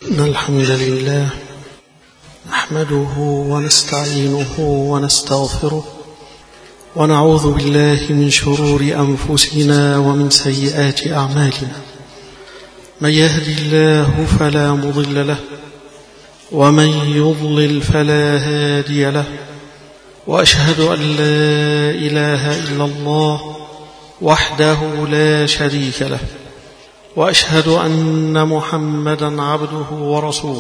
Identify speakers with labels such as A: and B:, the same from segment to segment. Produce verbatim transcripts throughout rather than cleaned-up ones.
A: إن الحمد لله نحمده ونستعينه ونستغفره ونعوذ بالله من شرور أنفسنا ومن سيئات أعمالنا. من يهدي الله فلا مضل له ومن يضلل فلا هادي له، وأشهد أن لا إله إلا الله وحده لا شريك له، وأشهد أن محمدا عبده ورسوله.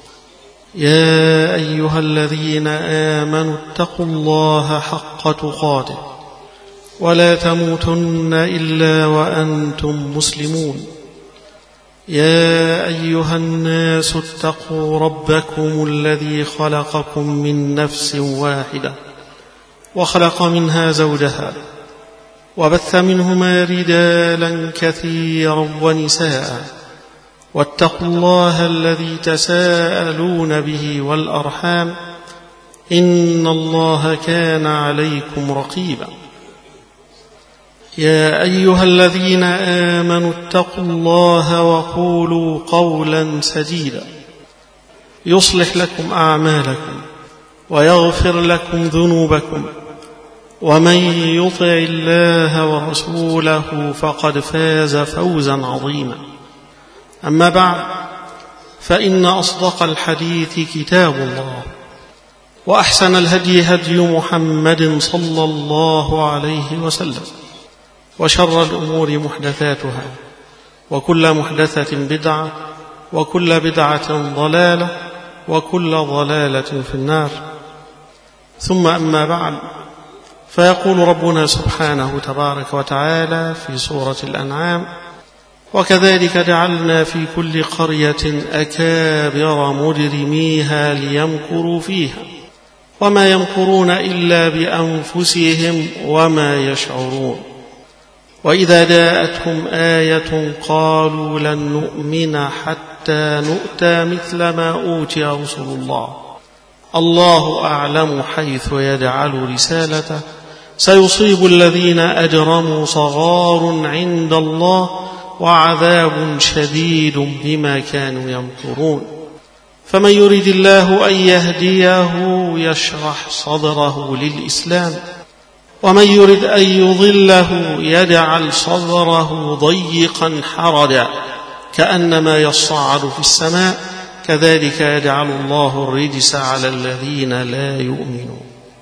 A: يا أيها الذين آمنوا اتقوا الله حق تقاته ولا تموتن إلا وأنتم مسلمون. يا أيها الناس اتقوا ربكم الذي خلقكم من نفس واحدة وخلق منها زوجها وبث منهما رجالا كثيرا ونساء، واتقوا الله الذي تساءلون به والأرحام إن الله كان عليكم رقيبا. يا أيها الذين آمنوا اتقوا الله وقولوا قولا سديدا يصلح لكم أعمالكم ويغفر لكم ذنوبكم، ومن يطع الله ورسوله فقد فاز فوزا عظيما. أما بعد، فإن أصدق الحديث كتاب الله، وأحسن الهدي هدي محمد صلى الله عليه وسلم، وشر الأمور محدثاتها، وكل محدثة بدعة، وكل بدعة ضلالة، وكل ضلالة في النار. ثم أما بعد، فيقول ربنا سبحانه تبارك وتعالى في سورة الأنعام: وكذلك جعلنا في كل قرية أكابر مجرميها ليمكروا فيها وما يمكرون إلا بأنفسهم وما يشعرون. وإذا جاءتهم آية قالوا لن نؤمن حتى نؤتى مثل ما أوتي رسل الله، الله أعلم حيث يجعل رسالته، سيصيب الذين أجرموا صغار عند الله وعذاب شديد بما كانوا يمكرون. فمن يريد الله أن يهديه يشرح صدره للإسلام، ومن يريد أن يضله يجعل صدره ضيقا حرجا كأنما يصعد في السماء، كذلك يجعل الله الرجس على الذين لا يؤمنون.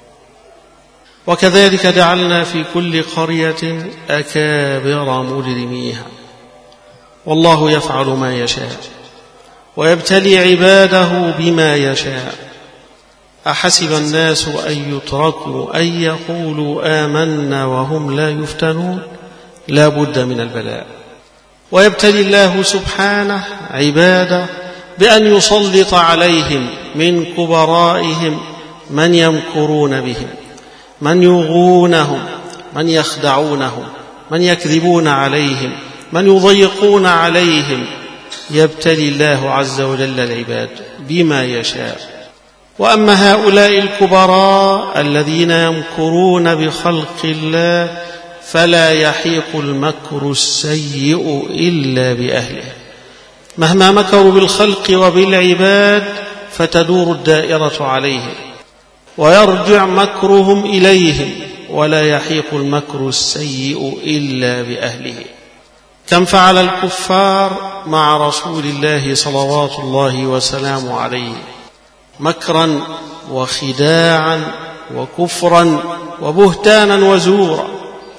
A: وكذلك جعلنا في كل قرية أكابر مجرميها، والله يفعل ما يشاء ويبتلي عباده بما يشاء. أحسب الناس أن يتركوا أن يقولوا آمنا وهم لا يفتنون، لا بد من البلاء. ويبتلي الله سبحانه عباده بأن يسلط عليهم من كبرائهم من يمكرون بهم، من يغونهم، من يخدعونهم، من يكذبون عليهم، من يضيقون عليهم. يبتلي الله عز وجل العباد بما يشاء. وأما هؤلاء الكبراء الذين يمكرون بخلق الله فلا يحيق المكر السيء إلا بأهله. مهما مكروا بالخلق وبالعباد فتدور الدائرة عليهم ويرجع مكرهم إليهم، ولا يحيق المكر السيء إلا بأهله. كم فعل الكفار مع رسول الله صلوات الله وسلامه عليه مكرا وخداعا وكفرا وبهتانا وزورا.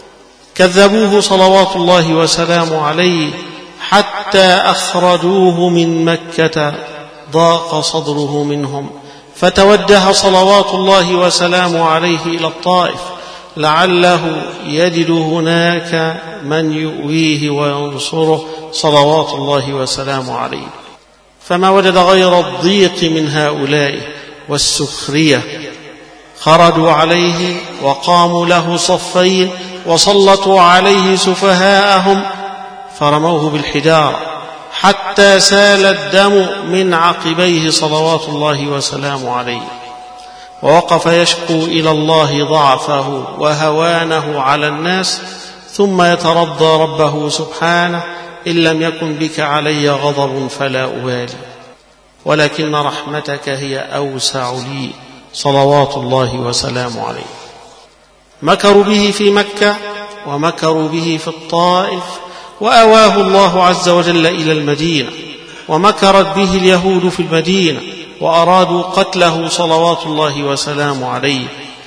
A: كذبوه صلوات الله وسلامه عليه حتى أخرجوه من مكة، ضاق صدره منهم، فتوجه صلوات الله وسلامه عليه إلى الطائف لعله يجد هناك من يؤويه وينصره صلوات الله وسلامه عليه، فما وجد غير الضيق من هؤلاء والسخرية. خرجوا عليه وقاموا له صفين وسلطوا عليه سفهاءهم فرموه بالحجارة حتى سال الدم من عقبيه صلوات الله وسلامه عليه، ووقف يشكو إلى الله ضعفه وهوانه على الناس، ثم يترضى ربه سبحانه: إن لم يكن بك علي غضب فلا أبالي. ولكن رحمتك هي أوسع لي صلوات الله وسلامه عليه. مكروا به في مكة ومكروا به في الطائف، وأواه الله عز وجل إلى المدينة، ومكرت به اليهود في المدينة وأرادوا قتله صلوات الله وسلامه عليه،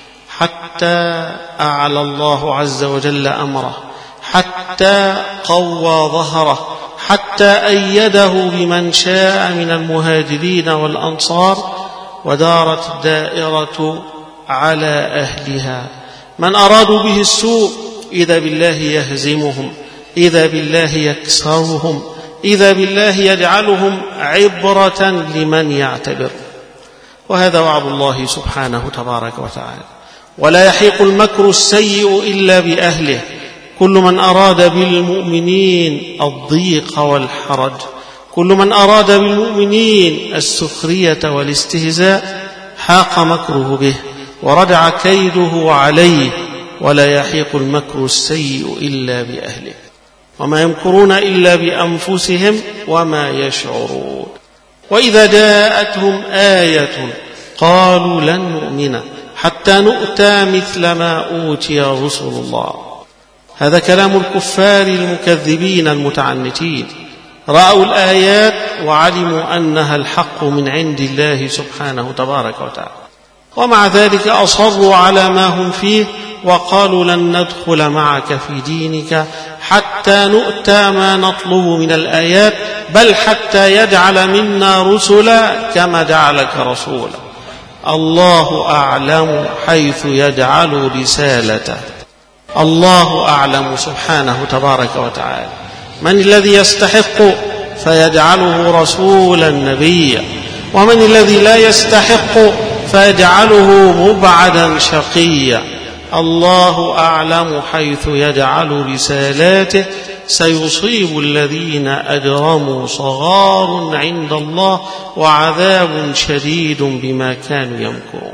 A: حتى أعلى الله عز وجل أمره، حتى قوى ظهره، حتى أيده بمن شاء من المهاجرين والأنصار، ودارت الدائرة على أهلها. من أرادوا به السوء إذا بالله يهزمهم، إذا بالله يكسرهم، إذا بالله يجعلهم عبرة لمن يعتبر. وهذا وعد الله سبحانه تبارك وتعالى. ولا يحيق المكر السيء إلا بأهله. كل من أراد بالمؤمنين الضيق والحرج، كل من أراد بالمؤمنين السخرية والاستهزاء حاق مكره به ورجع كيده عليه. ولا يحيق المكر السيء إلا بأهله، وما يمكرون إلا بأنفسهم وما يشعرون. وإذا جاءتهم آية قالوا لن نؤمن حتى نؤتى مثل ما أوتي رسل الله. هذا كلام الكفار المكذبين المتعنتين. رأوا الآيات وعلموا أنها الحق من عند الله سبحانه تبارك وتعالى، ومع ذلك أصروا على ما هم فيه وقالوا لن ندخل معك في دينك حتى نؤتى ما نطلب من الآيات، بل حتى يجعل منا رسلا كما جعلك رسولا. الله أعلم حيث يجعل رسالته. الله أعلم سبحانه تبارك وتعالى من الذي يستحق فيجعله رسولا نبيا، ومن الذي لا يستحق فيجعله مبعدا شقيا. الله أعلم حيث يجعل رسالاته. سيصيب الذين أجرموا صغار عند الله وعذاب شديد بما كانوا يمكرون.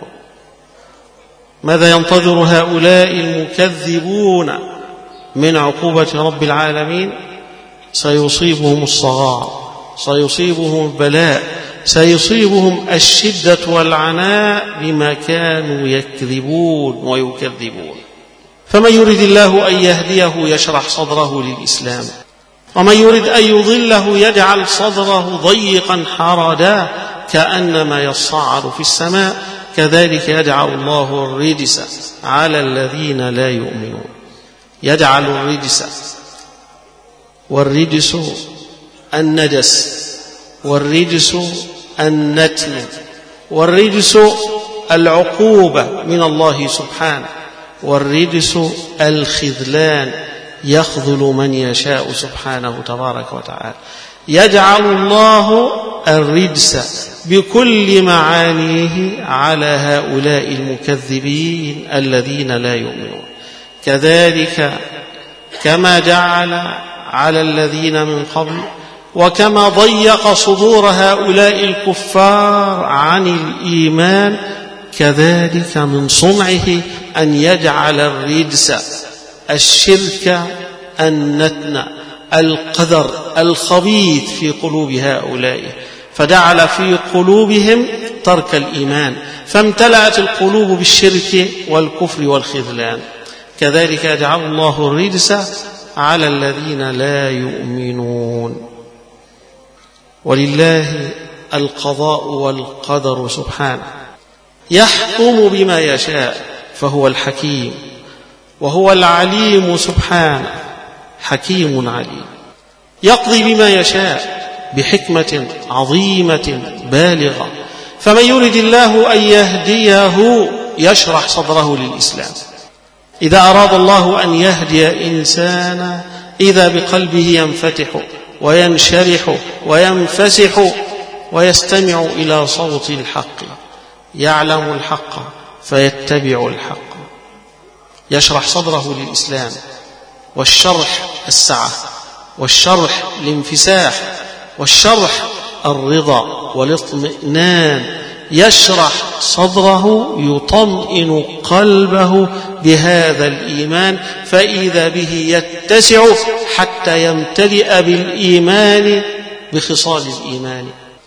A: ماذا ينتظر هؤلاء المكذبون من عقوبة رب العالمين؟ سيصيبهم الصغار، سيصيبهم البلاء، سيصيبهم الشدة والعناء بما كانوا يكذبون ويكذبون. فمن يرد الله أن يهديه يشرح صدره للإسلام، ومن يرد أن يضله يجعل صدره ضيقا حرجا كأنما يصعد في السماء. كذلك يجعل الله الرجس على الذين لا يؤمنون. يجعل الرجس، والرجس النجس، والرجس النتن، والرجس العقوبة من الله سبحانه، والرجس الخذلان يخذل من يشاء سبحانه تبارك وتعالى. يجعل الله الرجس بكل معانيه على هؤلاء المكذبين الذين لا يؤمنون. كذلك كما جعل على الذين من قبل، وكما ضيق صدور هؤلاء الكفار عن الإيمان، كذلك من صنعه أن يجعل الرجس، الشرك، النتن، القدر الخبيث في قلوب هؤلاء، فجعل في قلوبهم ترك الإيمان، فامتلأت القلوب بالشرك والكفر والخذلان. كذلك يجعل الله الرجس على الذين لا يؤمنون. ولله القضاء والقدر سبحانه، يحكم بما يشاء، فهو الحكيم وهو العليم سبحانه. حكيم عليم، يقضي بما يشاء بحكمة عظيمة بالغة. فمن يرد الله أن يهديه يشرح صدره للإسلام. إذا أراد الله أن يهدي إنسانا إذا بقلبه ينفتح وينشرح وينفسح ويستمع إلى صوت الحق، يعلم الحق فيتبع الحق. يشرح صدره للإسلام، والشرح السعة، والشرح الانفساح، والشرح الرضا والاطمئنان. يشرح صدره، يطمئن قلبه بهذا الإيمان، فإذا به يتسع حتى يمتلئ بالإيمان بخصال الإيمان.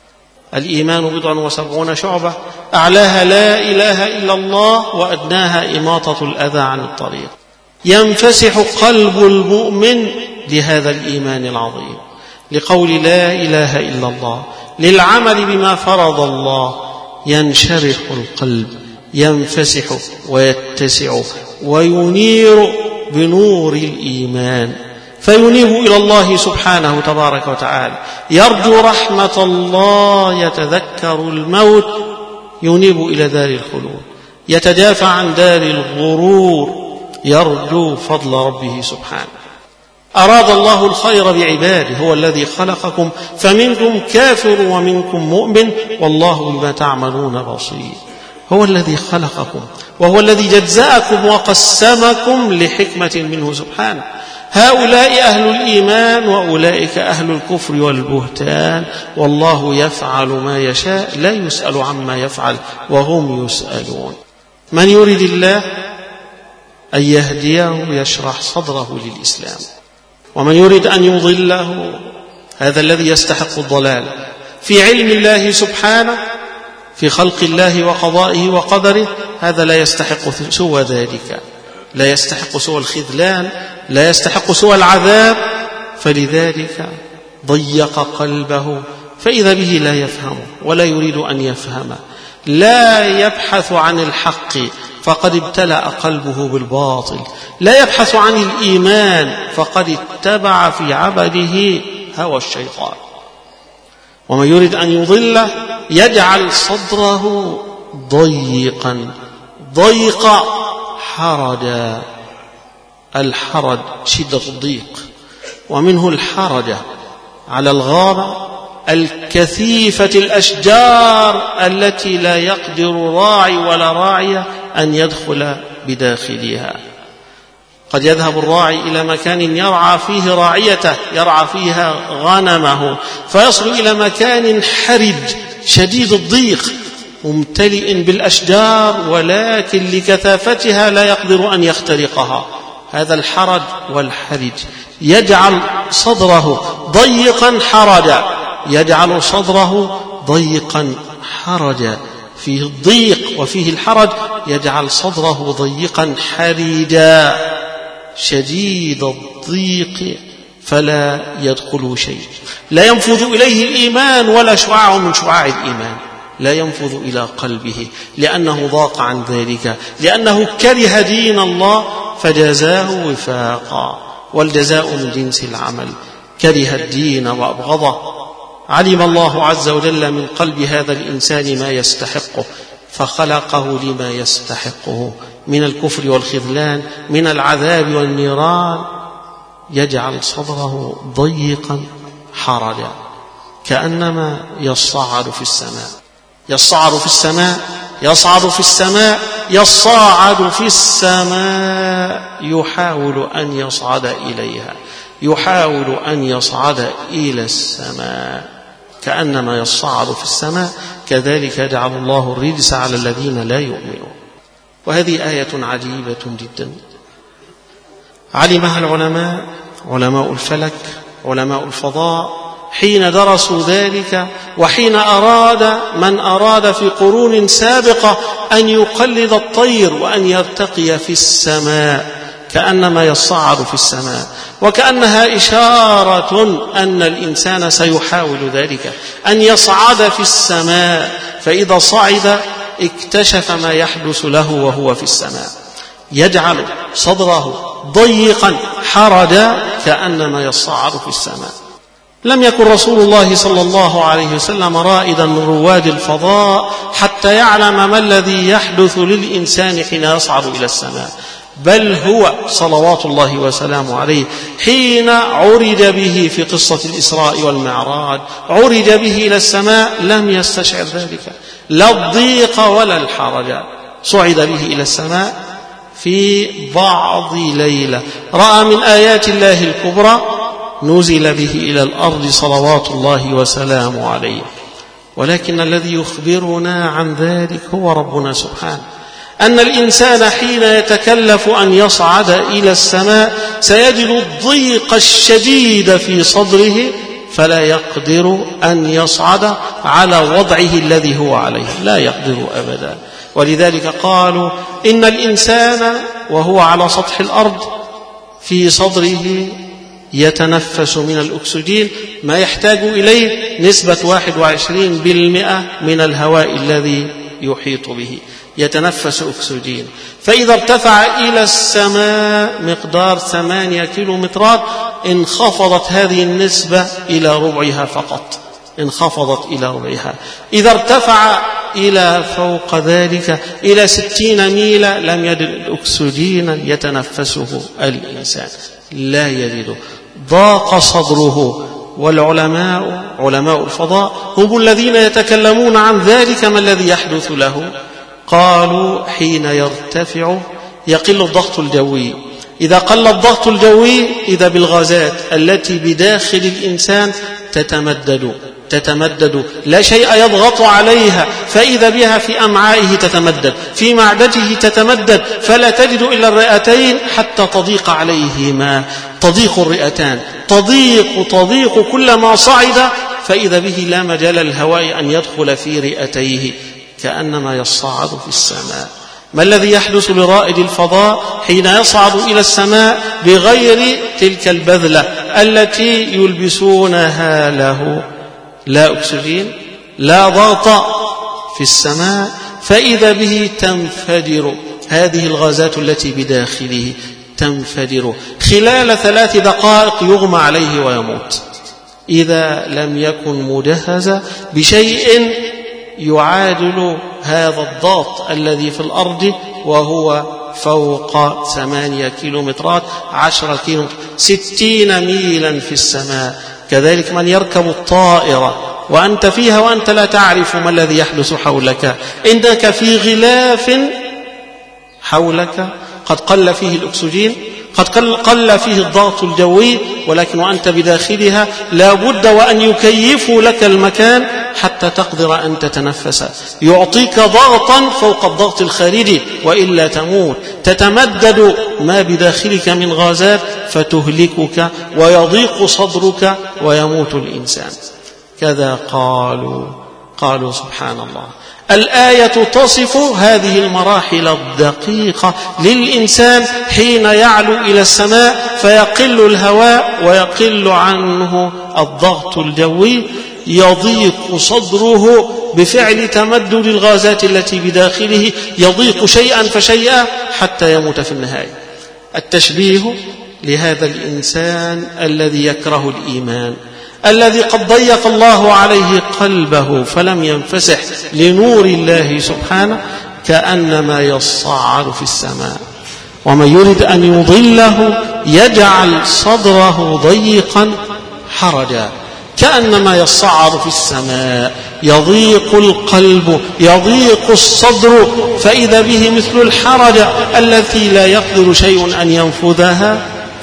A: الإيمان بضع وسبعون شعبة، أعلاها لا إله إلا الله، وأدناها إماطة الأذى عن الطريق. ينفسح قلب المؤمن لهذا الإيمان العظيم، لقول لا إله إلا الله، للعمل بما فرض الله، ينشرح القلب، ينفسح ويتسع وينير بنور الإيمان، فينيب إلى الله سبحانه تبارك وتعالى، يرجو رحمة الله، يتذكر الموت، ينيب إلى دار الخلود، يتدافع عن دار الغرور، يرجو فضل ربه سبحانه. أراد الله الخير بعباده، هو الذي خلقكم فمنكم كافر ومنكم مؤمن والله بما تعملون بصير. هو الذي خلقكم وهو الذي جزأكم وقسمكم لحكمة منه سبحانه. هؤلاء أهل الإيمان وأولئك أهل الكفر والبهتان، والله يفعل ما يشاء لا يسأل عما يفعل وهم يسألون. من يريد الله أن يهديه يشرح صدره للإسلام، ومن يريد أن يضله هذا الذي يستحق الضلال في علم الله سبحانه، في خلق الله وقضائه وقدره، هذا لا يستحق سوى ذلك، لا يستحق سوى الخذلان، لا يستحق سوى العذاب، فلذلك ضيق قلبه، فإذا به لا يفهم ولا يريد أن يفهم، لا يبحث عن الحق فقد ابتلأ قلبه بالباطل، لا يبحث عن الإيمان فقد اتبع في عبده هوى الشيطان. ومن يريد أن يضله يجعل صدره ضيقا ضيق حرجا. الحرج شدة الضيق، ومنه الحرج على الغابة الكثيفة الأشجار التي لا يقدر راعي ولا راعية أن يدخل بداخلها. قد يذهب الراعي إلى مكان يرعى فيه راعيته، يرعى فيها غنمه، فيصل إلى مكان حرج شديد الضيق ممتلئ بالأشجار، ولكن لكثافتها لا يقدر أن يخترقها. هذا الحرج والحرج يجعل صدره ضيقا حرجا، يجعل صدره ضيقا حرجا، فيه الضيق وفيه الحرج، يجعل صدره ضيقا حرجا شديد الضيق، فلا يدخل شيء، لا ينفذ إليه الإيمان ولا شعاع من شعاع الإيمان، لا ينفذ إلى قلبه، لأنه ضاق عن ذلك، لأنه كره دين الله فجزاه وفاقا، والجزاء من جنس العمل. كره الدين وأبغضه، علم الله عز وجل من قلب هذا الإنسان ما يستحقه فخلقه لما يستحقه من الكفر والخذلان، من العذاب والنيران، يجعل صدره ضيقا حرجا كأنما يصعد في السماء، يصعد في السماء، يصعد في السماء، يصعد في السماء، يحاول أن يصعد إليها، يحاول أن يصعد إلى السماء، كأنما يصعد في السماء. كذلك يجعل الله الرجس على الذين لا يؤمنون. وهذه آية عجيبة جدا علمها العلماء، علماء الفلك، علماء الفضاء، حين درسوا ذلك، وحين أراد من أراد في قرون سابقة أن يقلد الطير وأن يرتقي في السماء كأنما يصعد في السماء، وكأنها إشارة أن الإنسان سيحاول ذلك، أن يصعد في السماء، فإذا صعد اكتشف ما يحدث له وهو في السماء، يجعل صدره ضيقا حرجا كأنما يصعد في السماء. لم يكن رسول الله صلى الله عليه وسلم رائدا من رواد الفضاء حتى يعلم ما الذي يحدث للإنسان حين يصعد إلى السماء، بل هو صلوات الله وسلامه عليه حين عرج به في قصة الإسراء والمعراج، عرج به إلى السماء، لم يستشعر ذلك، لا الضيق ولا الحرج. صعد به إلى السماء في بعض ليلة، رأى من آيات الله الكبرى، نزل به إلى الأرض صلوات الله وسلامه عليه. ولكن الذي يخبرنا عن ذلك هو ربنا سبحانه، أن الإنسان حين يتكلف أن يصعد إلى السماء سيجد الضيق الشديد في صدره فلا يقدر أن يصعد على وضعه الذي هو عليه، لا يقدر أبدا. ولذلك قالوا إن الإنسان وهو على سطح الأرض في صدره يتنفس من الأكسجين ما يحتاج إليه نسبة واحد وعشرين بالمئة من الهواء الذي يحيط به، يتنفس أكسجين. فإذا ارتفع إلى السماء مقدار ثمانية كيلومترات انخفضت هذه النسبة إلى ربعها فقط، انخفضت إلى ربعها. إذا ارتفع إلى فوق ذلك إلى ستين ميلا لم يجد الأكسجين يتنفسه الإنسان، لا يجده، ضاق صدره. والعلماء علماء الفضاء هم الذين يتكلمون عن ذلك، ما الذي يحدث له؟ قالوا حين يرتفع يقل الضغط الجوي. إذا قل الضغط الجوي إذا بالغازات التي بداخل الإنسان تتمدد تتمدد لا شيء يضغط عليها، فإذا بها في أمعائه تتمدد، في معدته تتمدد، فلا تجد إلا الرئتين حتى تضيق عليهما، تضيق الرئتان، تضيق تضيق كلما صعد، فإذا به لا مجال للهواء أن يدخل في رئتيه، كأنما يصعد في السماء. ما الذي يحدث لرائد الفضاء حين يصعد إلى السماء بغير تلك البذلة التي يلبسونها له؟ لا أكسجين، لا ضغط في السماء، فإذا به تنفجر هذه الغازات التي بداخله، تنفجر خلال ثلاث دقائق، يغمى عليه ويموت إذا لم يكن مجهز بشيء يعادل هذا الضغط الذي في الأرض وهو فوق ثمانية كيلومترات، عشرة كيلومتر، ستين ميلا في السماء. كذلك من يركب الطائرة وأنت فيها وأنت لا تعرف ما الذي يحدث حولك، إنك في غلاف حولك قد قل فيه الأكسجين، قد قل فيه الضغط الجوي، ولكن وأنت بداخلها لا بد وأن يكيفوا لك المكان حتى تقدر أن تتنفس، يعطيك ضغطا فوق الضغط الخارجي وإلا تموت، تتمدد ما بداخلك من غازات فتهلكك ويضيق صدرك ويموت الإنسان. كذا قالوا قالوا سبحان الله. الآية تصف هذه المراحل الدقيقة للإنسان حين يعلو إلى السماء فيقل الهواء ويقل عنه الضغط الجوي، يضيق صدره بفعل تمدد الغازات التي بداخله، يضيق شيئا فشيئا حتى يموت في النهاية. التشبيه لهذا الإنسان الذي يكره الإيمان، الذي قد ضيق الله عليه قلبه فلم ينفسح لنور الله سبحانه، كأنما يصعد في السماء. ومن يريد أن يضله يجعل صدره ضيقا حرجا، كأنما يصعد في السماء، يضيق القلب، يضيق الصدر، فإذا به مثل الحرج التي لا يقدر شيء أن ينفذها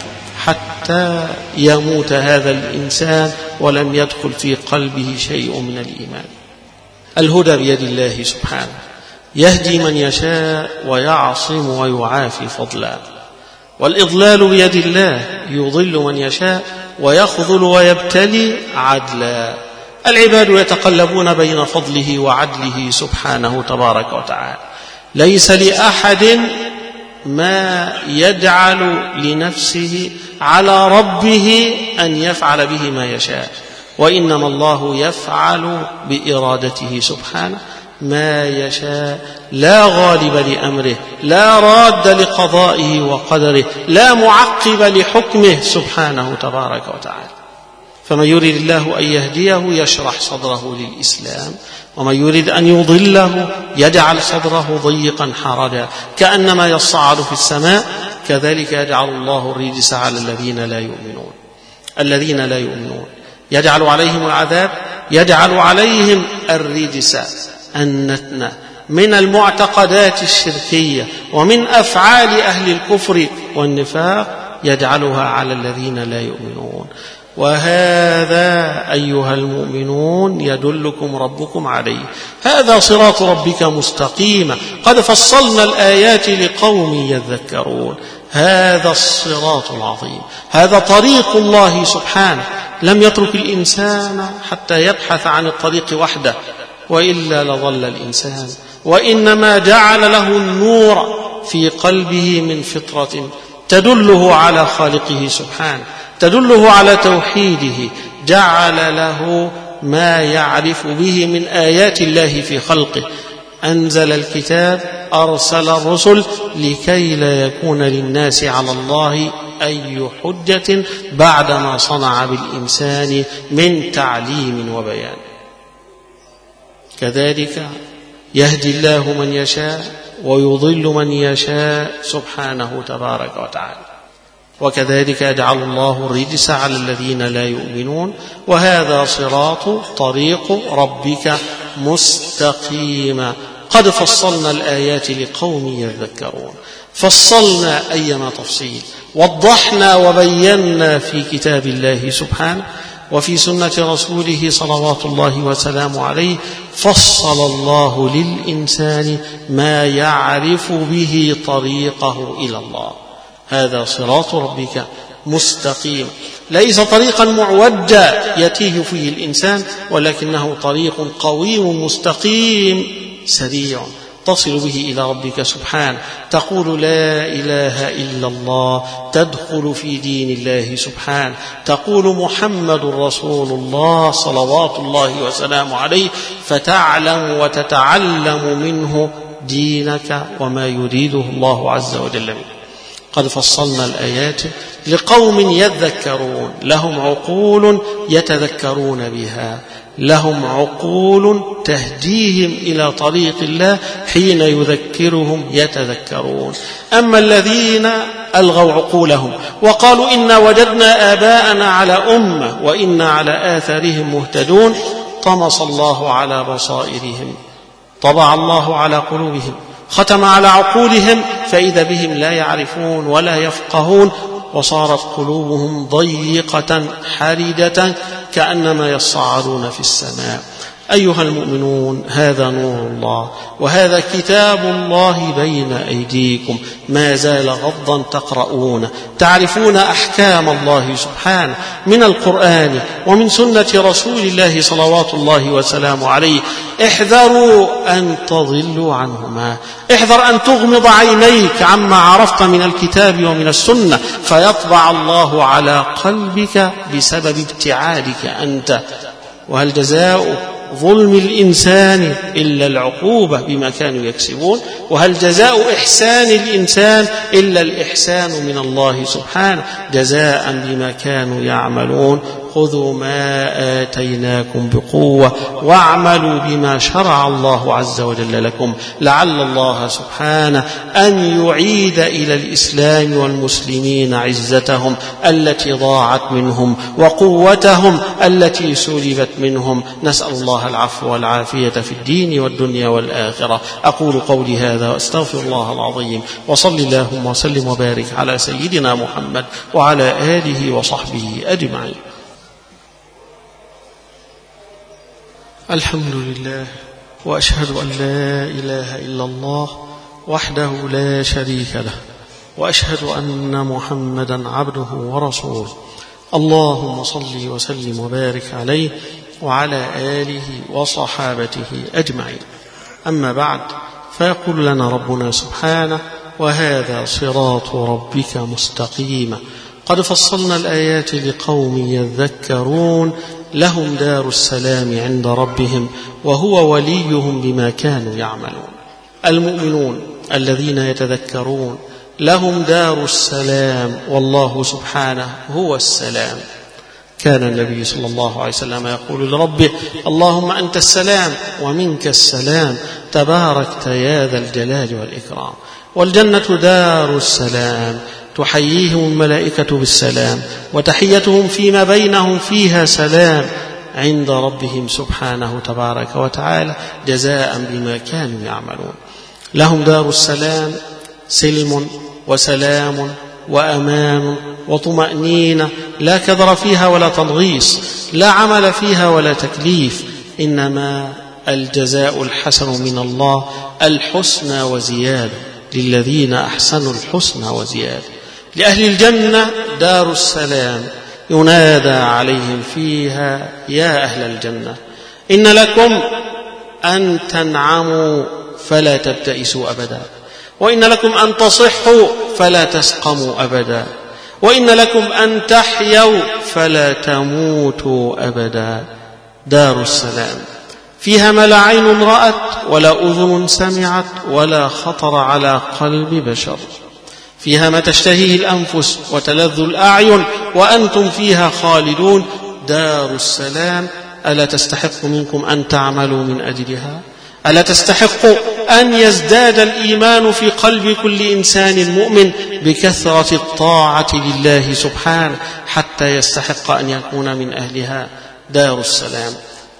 A: حتى يموت هذا الإنسان ولم يدخل في قلبه شيء من الإيمان. الهدى بيد الله سبحانه، يهدي من يشاء ويعصم ويعافي فضلا، والإضلال بيد الله، يضل من يشاء ويخذل ويبتلي عدلا. العباد يتقلبون بين فضله وعدله سبحانه تبارك وتعالى، ليس لأحد ما يجعل لنفسه على ربه أن يفعل به ما يشاء، وإنما الله يفعل بإرادته سبحانه ما يشاء، لا غالب لأمره، لا راد لقضائه وقدره، لا معقب لحكمه سبحانه تبارك وتعالى. فمن يريد الله أن يهديه يشرح صدره للإسلام، ومن يريد أن يضله يجعل صدره ضيقا حرجا كأنما يصعد في السماء. كذلك يجعل الله الرجس على الذين لا يؤمنون. الذين لا يؤمنون يجعل عليهم العذاب، يجعل عليهم الرجس، النتنة من المعتقدات الشركية ومن أفعال أهل الكفر والنفاق، يجعلها على الذين لا يؤمنون. وهذا أيها المؤمنون يدلكم ربكم عليه، هذا صراط ربك مستقيما، قد فصلنا الآيات لقوم يذكرون. هذا الصراط العظيم، هذا طريق الله سبحانه، لم يترك الإنسان حتى يبحث عن الطريق وحده، وإلا لضل الإنسان، وإنما جعل له النور في قلبه من فطرة تدله على خالقه سبحانه، تدله على توحيده، جعل له ما يعرف به من آيات الله في خلقه. أنزل الكتاب، أرسل الرسل لكي لا يكون للناس على الله أي حجة بعدما صنع بالإنسان من تعليم وبيان. كذلك يهدي الله من يشاء ويضل من يشاء سبحانه تبارك وتعالى. وكذلك يجعل الله الرجس على الذين لا يؤمنون. وهذا صراط طريق ربك مستقيما قد فصلنا الآيات لقوم يذكرون. فصلنا أيما تفصيل، وضحنا وبينا في كتاب الله سبحانه وفي سنة رسوله صلوات الله وسلامه عليه. فصل الله للإنسان ما يعرف به طريقه إلى الله. هذا صراط ربك مستقيم، ليس طريقا معوجا يتيه فيه الإنسان، ولكنه طريق قويم مستقيم سريع تصل به إلى ربك سبحانه. تقول لا إله إلا الله تدخل في دين الله سبحانه، تقول محمد رسول الله صلوات الله وسلامه عليه، فتعلم وتتعلم منه دينك وما يريده الله عز وجل منه. قد فصلنا الآيات لقوم يذكرون، لهم عقول يتذكرون بها، لهم عقول تهديهم إلى طريق الله حين يذكرهم يتذكرون. أما الذين ألغوا عقولهم وقالوا إنا وجدنا آباءنا على أمة وإنا على آثارهم مهتدون، طمس الله على بصائرهم، طبع الله على قلوبهم، ختم على عقولهم، فإذا بهم لا يعرفون ولا يفقهون، وصارت قلوبهم ضيقة حرجة كأنما يصعدون في السماء. أيها المؤمنون، هذا نور الله وهذا كتاب الله بين أيديكم، ما زال غضا تقرؤون، تعرفون أحكام الله سبحانه من القرآن ومن سنة رسول الله صلوات الله وسلامه عليه. احذروا أن تضلوا عنهما، احذر أن تغمض عينيك عما عرفت من الكتاب ومن السنة فيطبع الله على قلبك بسبب ابتعادك أنت. وهل جزاء ظلم الإنسان إلا العقوبة بما كانوا يكسبون؟ وهل جزاء إحسان الإنسان إلا الإحسان من الله سبحانه جزاء بما كانوا يعملون. خذوا ما آتيناكم بقوة واعملوا بما شرع الله عز وجل لكم، لعل الله سبحانه أن يعيد إلى الإسلام والمسلمين عزتهم التي ضاعت منهم وقوتهم التي سلبت منهم. نسأل الله العفو والعافية في الدين والدنيا والآخرة. أقول قولي هذا وأستغفر الله العظيم، وصل اللهم وسلم وبارك على سيدنا محمد وعلى آله وصحبه أجمعين. الحمد لله، وأشهد أن لا إله إلا الله وحده لا شريك له، وأشهد أن محمدا عبده ورسوله. اللهم صل وسلم وبارك عليه وعلى آله وصحابته أجمعين. أما بعد، فيقول لنا ربنا سبحانه: وهذا صراط ربك مستقيما قد فصلنا الآيات لقوم يذكرون لهم دار السلام عند ربهم وهو وليهم بما كانوا يعملون. المؤمنون الذين يتذكرون لهم دار السلام، والله سبحانه هو السلام. كان النبي صلى الله عليه وسلم يقول لربه: اللهم أنت السلام ومنك السلام تباركت يا ذا الجلال والإكرام. والجنة دار السلام، تحييهم الملائكة بالسلام، وتحيتهم فيما بينهم فيها سلام عند ربهم سبحانه تبارك وتعالى جزاء بما كانوا يعملون. لهم دار السلام سلم وسلام وأمان وطمأنينة، لا كدر فيها ولا تنغيص، لا عمل فيها ولا تكليف، إنما الجزاء الحسن من الله الحسنى وزيادة للذين أحسنوا الحسنى وزيادة. لأهل الجنة دار السلام ينادى عليهم فيها يا أهل الجنة إن لكم أن تنعموا فلا تبتئسوا أبدا، وإن لكم أن تصحوا فلا تسقموا أبدا، وإن لكم أن تحيوا فلا تموتوا أبدا. دار السلام فيها ما لا عين رأت ولا أذن سمعت ولا خطر على قلب بشر، فيها ما تشتهيه الأنفس وتلذ الأعين وأنتم فيها خالدون. دار السلام ألا تستحق منكم أن تعملوا من أجلها؟ ألا تستحق أن يزداد الإيمان في قلب كل إنسان مؤمن بكثرة الطاعة لله سبحانه حتى يستحق أن يكون من أهلها؟ دار السلام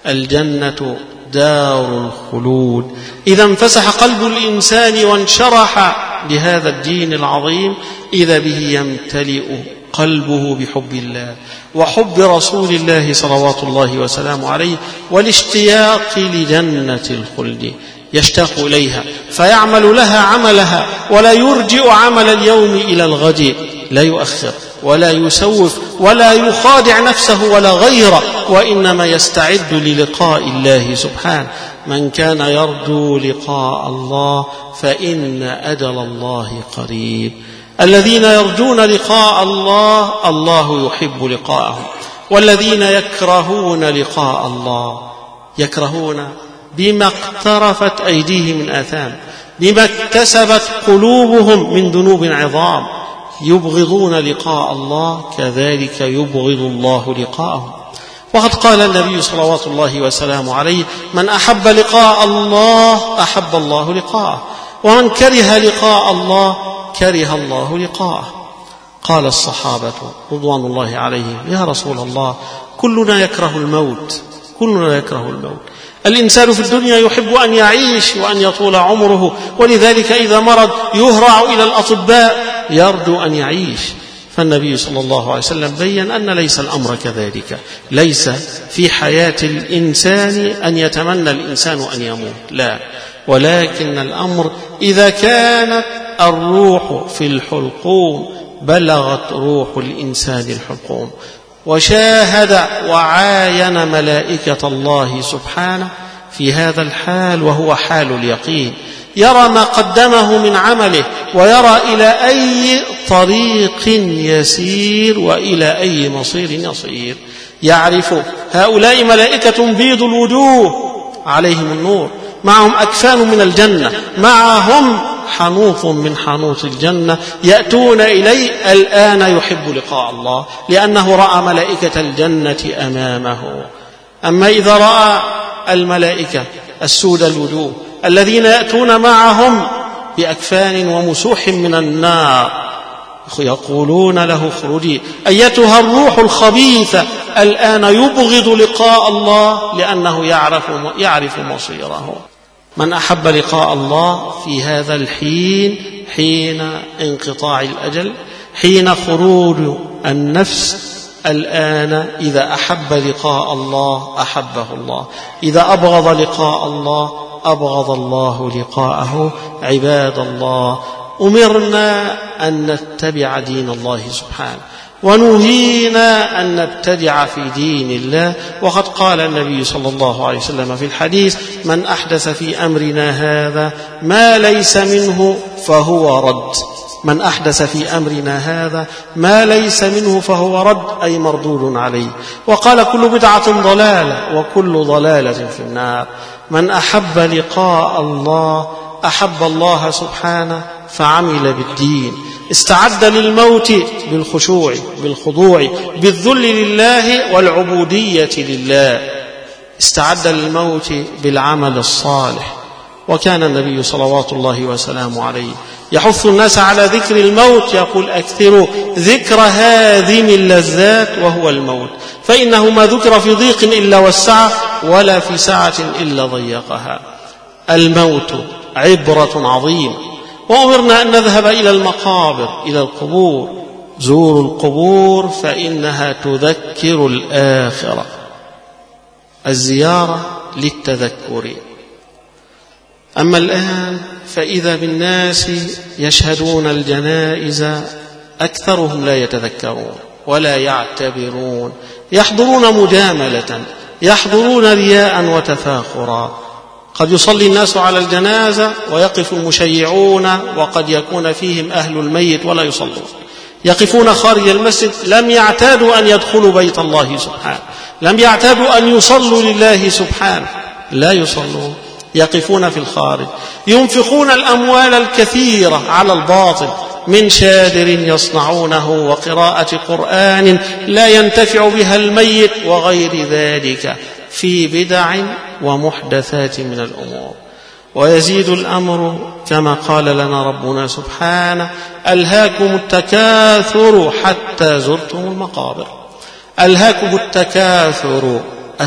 A: الجنة دار الخلود. إذا انفسح قلب الإنسان وانشرح لهذا الدين العظيم إذا به يمتلئ قلبه بحب الله وحب رسول الله صلوات الله وسلامه عليه والاشتياق لجنة الخلد، يشتاق إليها فيعمل لها عملها ولا يرجئ عمل اليوم إلى الغد، لا يؤخر ولا يسوف ولا يخادع نفسه ولا غيره، وإنما يستعد للقاء الله سبحانه. من كان يرجو لقاء الله فإن أجل الله قريب. الذين يرجون لقاء الله الله يحب لقاءهم، والذين يكرهون لقاء الله يكرهون بما اقترفت أيديهم من آثام، بما اكتسبت قلوبهم من ذنوب عظام، يبغضون لقاء الله كذلك يبغض الله لقاءهم. وقد قال النبي صلوات الله وسلامه عليه: من أحب لقاء الله أحب الله لقاءه، ومن كره لقاء الله كره الله لقاءه. قال الصحابة رضوان الله عليهم: يا رسول الله كلنا يكره الموت، كلنا يكره الموت. الإنسان في الدنيا يحب أن يعيش وأن يطول عمره، ولذلك إذا مرض يهرع إلى الأطباء يرجو أن يعيش. فالنبي صلى الله عليه وسلم بيّن أن ليس الأمر كذلك، ليس في حياة الإنسان أن يتمنى الإنسان أن يموت، لا، ولكن الأمر إذا كانت الروح في الحلقوم بلغت روح الإنسان الحلقوم وشاهد وعاين ملائكة الله سبحانه في هذا الحال، وهو حال اليقين، يرى ما قدمه من عمله ويرى إلى أي طريق يسير وإلى أي مصير يصير. يعرف هؤلاء ملائكة بيض الوجوه عليهم النور، معهم أكفان من الجنة، معهم حنوط من حنوط الجنة، يأتون إليه الآن يحب لقاء الله لأنه رأى ملائكة الجنة أمامه. أما إذا رأى الملائكة السود الوجوه الذين يأتون معهم بأكفان ومسوح من النار يقولون له: اخرجي أيتها الروح الخبيثة، الآن يبغض لقاء الله لأنه يعرف يعرف مصيره. من أحب لقاء الله في هذا الحين، حين انقطاع الأجل، حين خروج النفس، الآن إذا أحب لقاء الله أحبه الله، إذا أبغض لقاء الله أبغض الله لقاءه. عباد الله، أمرنا أن نتبع دين الله سبحانه، ونهينا أن نبتدع في دين الله. وقد قال النبي صلى الله عليه وسلم في الحديث: من أحدث في أمرنا هذا ما ليس منه فهو رد. من أحدث في أمرنا هذا ما ليس منه فهو رد، أي مردود عليه. وقال: كل بدعة ضلالة وكل ضلالة في النار. من أحب لقاء الله أحب الله سبحانه فعمل بالدين، استعد للموت بالخشوع بالخضوع بالذل لله والعبودية لله، استعد للموت بالعمل الصالح. وكان النبي صلوات الله وسلامه عليه يحث الناس على ذكر الموت، يقول: أكثروا ذكر هادم اللذات وهو الموت، فإنه ما ذكر في ضيق إلا وسعه ولا في سعة إلا ضيقها. الموت عبرة عظيمة، وأمرنا أن نذهب إلى المقابر، إلى القبور. زوروا القبور فإنها تذكر الآخرة. الزيارة للتذكر. أما الآن فإذا بالناس يشهدون الجنائز أكثرهم لا يتذكرون، ولا يعتبرون، يحضرون مجاملة، يحضرون رياء وتفاخرا. قد يصلي الناس على الجنازة ويقف المشيعون وقد يكون فيهم أهل الميت ولا يصلون، يقفون خارج المسجد، لم يعتادوا أن يدخلوا بيت الله سبحانه، لم يعتادوا أن يصلوا لله سبحانه، لا يصلون، يقفون في الخارج، ينفقون الأموال الكثيرة على الباطل من شادر يصنعونه وقراءة قرآن لا ينتفع بها الميت وغير ذلك في بدع ومحدثات من الأمور. ويزيد الأمر كما قال لنا ربنا سبحانه: ألهاكم التكاثر حتى زرتم المقابر. ألهاكم التكاثر،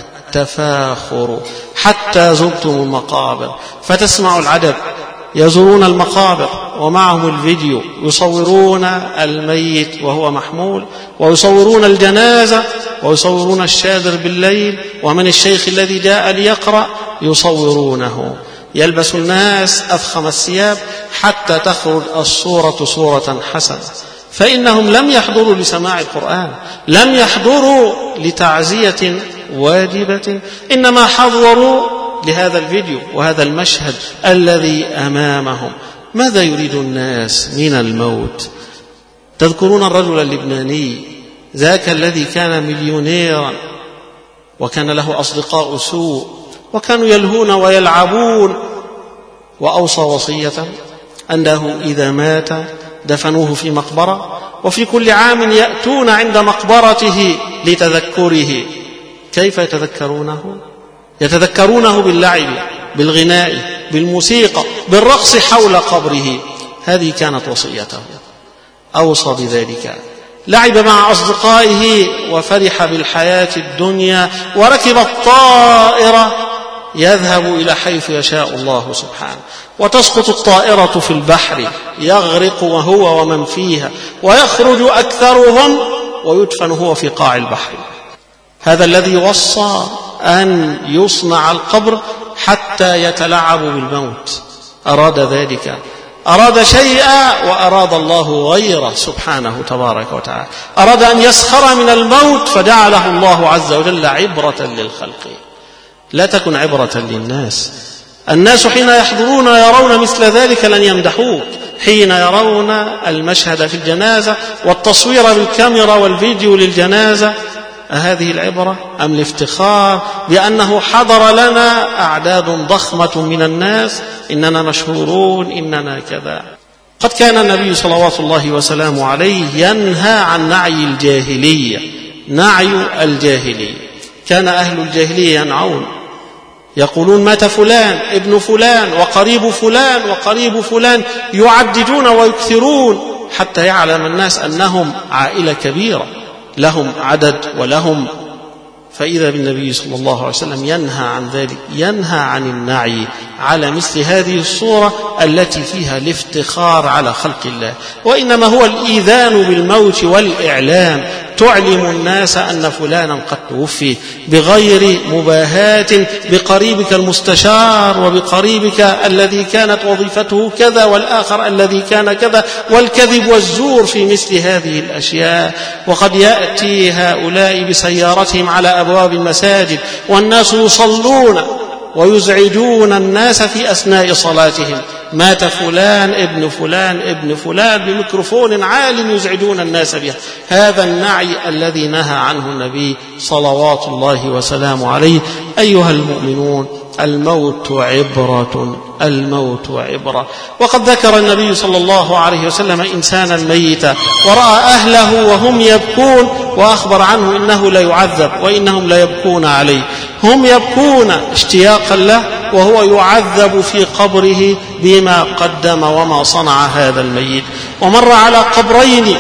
A: التفاخر، حتى زرتم المقابر. فتسمع العجب، يزورون المقابر ومعهم الفيديو، يصورون الميت وهو محمول، ويصورون الجنازة، ويصورون الشادر بالليل، ومن الشيخ الذي جاء ليقرأ يصورونه. يلبس الناس أفخم الثياب حتى تخرج الصورة صورة حسنة، فإنهم لم يحضروا لسماع القرآن، لم يحضروا لتعزية واجبة، إنما حضروا لهذا الفيديو وهذا المشهد الذي أمامهم. ماذا يريد الناس من الموت؟ تذكرون الرجل اللبناني ذاك الذي كان مليونيرا وكان له أصدقاء سوء وكانوا يلهون ويلعبون، وأوصى وصية أنه إذا مات دفنوه في مقبرة، وفي كل عام يأتون عند مقبرته لتذكره. كيف يتذكرونه؟ يتذكرونه باللعب، بالغناء، بالموسيقى، بالرقص حول قبره. هذه كانت وصيته، أوصى بذلك. لعب مع أصدقائه وفرح بالحياة الدنيا، وركب الطائرة يذهب إلى حيث يشاء الله سبحانه، وتسقط الطائرة في البحر، يغرق وهو ومن فيها، ويخرج أكثرهم ويدفن هو في قاع البحر. هذا الذي وصى أن يصنع القبر حتى يتلعبوا بالموت، أراد ذلك، أراد شيئا وأراد الله غيره سبحانه تبارك وتعالى. أراد أن يسخر من الموت فجعله الله عز وجل عبرة للخلق، لا تكن عبرة للناس. الناس حين يحضرون ويرون مثل ذلك لن يمدحوك، حين يرون المشهد في الجنازة والتصوير بالكاميرا والفيديو للجنازة. أهذه العبرة أم الافتخار بأنه حضر لنا أعداد ضخمة من الناس، إننا مشهورون، إننا كذا؟ قد كان النبي صلوات الله وسلامه عليه ينهى عن نعي الجاهلية، نعي الجاهلية. كان أهل الجاهلية ينعون، يقولون مات فلان ابن فلان وقريب فلان وقريب فلان، يعددون ويكثرون حتى يعلم الناس أنهم عائلة كبيرة، لهم عدد ولهم. فإذا بالنبي صلى الله عليه وسلم ينهى عن ذلك، ينهى عن النعي على مثل هذه الصورة التي فيها الافتخار على خلق الله، وإنما هو الإيذان بالموت والإعلام، تعلم الناس أن فلانا قد توفي بغير مباهاة بقريبك المستشار وبقريبك الذي كانت وظيفته كذا والآخر الذي كان كذا، والكذب والزور في مثل هذه الأشياء. وقد يأتي هؤلاء بسيارتهم على أبواب المساجد والناس يصلون ويزعجون الناس في أثناء صلاتهم، مات فلان ابن فلان ابن فلان، بميكروفون عال يزعجون الناس بها. هذا النعي الذي نهى عنه النبي صلوات الله وسلامه عليه. أيها المؤمنون، الموت عبرة، الموت عبرة. وقد ذكر النبي صلى الله عليه وسلم إنسانا ميتا ورأى أهله وهم يبكون، وأخبر عنه إنه لا يعذب وإنهم لا يبكون عليه، هم يبكون اشتياقا له وهو يعذب في قبره بما قدم وما صنع هذا الميت. ومر على قبرين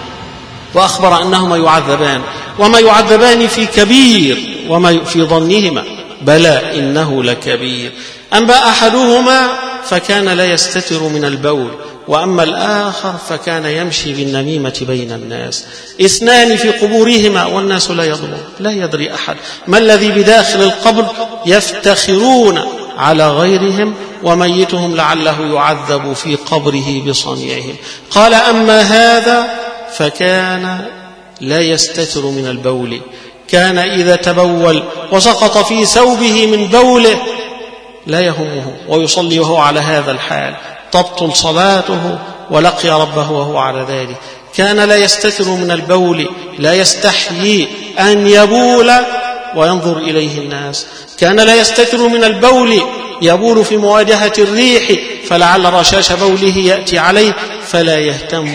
A: وأخبر أنهما يعذبان، وما يعذبان في كبير وما في ظنهما بلى إنه لكبير. أما أحدهما فكان لا يستتر من البول، وأما الآخر فكان يمشي بالنميمة بين الناس. اثنان في قبورهما والناس لا يضرون، لا يدري أحد ما الذي بداخل القبر، يفتخرون على غيرهم، وميتهم لعله يعذب في قبره بصنيعهم. قال أما هذا فكان لا يستتر من البول، كان إذا تبول وسقط في ثوبه من بوله لا يهمه ويصلي وهو على هذا الحال، تبطل صلاته ولقي ربه وهو على ذلك. كان لا يستتر من البول، لا يستحيي أن يبول وينظر إليه الناس. كان لا يستتر من البول، يبول في مواجهة الريح فلعل رشاش بوله يأتي عليه فلا يهتم،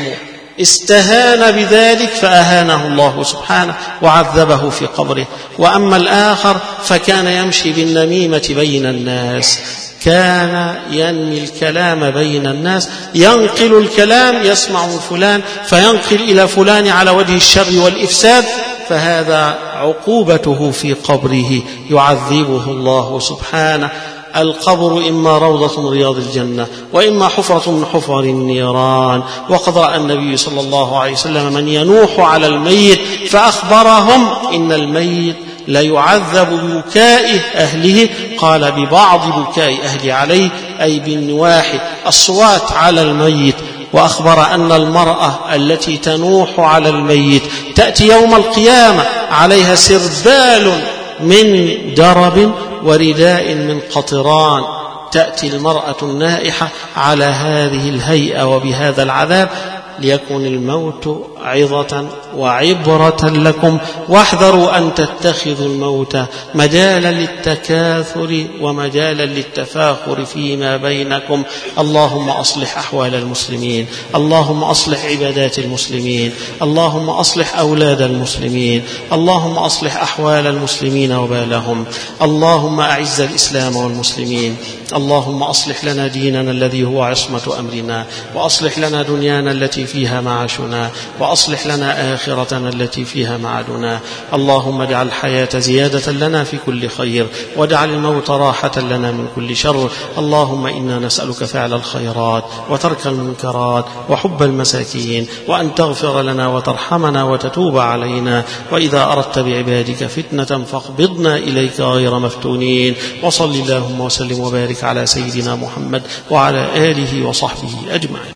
A: استهان بذلك فأهانه الله سبحانه وعذبه في قبره. وأما الآخر فكان يمشي بالنميمة بين الناس، كان ينمي الكلام بين الناس، ينقل الكلام، يسمع فلان فينقل إلى فلان على وجه الشر والإفساد، فهذا عقوبته في قبره يعذبه الله سبحانه. القبر إما روضة من رياض الجنة وإما حفرة من حفر النيران. وقد رأى النبي صلى الله عليه وسلم من ينوح على الميت فأخبرهم إن الميت لا يعذب ببكاء أهله، قال ببعض بكاء أهله عليه، أي بالنواح الصوات على الميت. وأخبر أن المرأة التي تنوح على الميت تأتي يوم القيامة عليها سربال من درب ورداء من قطران. تأتي المرأة النائحة على هذه الهيئة وبهذا العذاب، ليكن الموت عظة وعبرة لكم، واحذروا أن تتخذوا الموت مجالا للتكاثر ومجالا للتفاخر فيما بينكم. اللهم أصلح أحوال المسلمين، اللهم أصلح عبادات المسلمين، اللهم أصلح أولاد المسلمين، اللهم أصلح أحوال المسلمين وبالهم. اللهم أعز الإسلام والمسلمين، اللهم أصلح لنا ديننا الذي هو عصمة أمرنا، وأصلح لنا دنيانا التي فيها معاشنا، وأصلح لنا آخرتنا التي فيها معادنا. اللهم اجعل الحياة زيادة لنا في كل خير، واجعل الموت راحة لنا من كل شر. اللهم إنا نسألك فعل الخيرات وترك المنكرات وحب المساكين، وأن تغفر لنا وترحمنا وتتوب علينا، وإذا أردت بعبادك فتنة فاقبضنا إليك غير مفتونين. وصل اللهم وسلم وبارك على سيدنا محمد وعلى آله وصحبه أجمعين.